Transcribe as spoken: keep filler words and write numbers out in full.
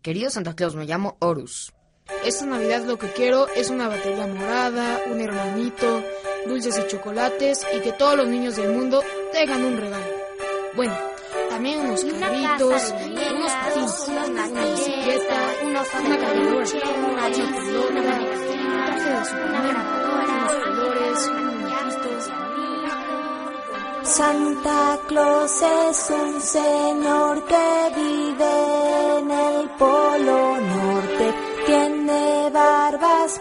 Querido Santa Claus, me llamo Horus. Esta Navidad lo que quiero es una batería morada, un hermanito, dulces y chocolates y que todos los niños del mundo tengan un regalo. Bueno, también unos carritos, unos patines, una bicicleta, una cargadora, una pelota, un traje de Superman, unos colores, un muñequito. Santa Claus es un señor que vive en el Polo Norte. Tiene barbas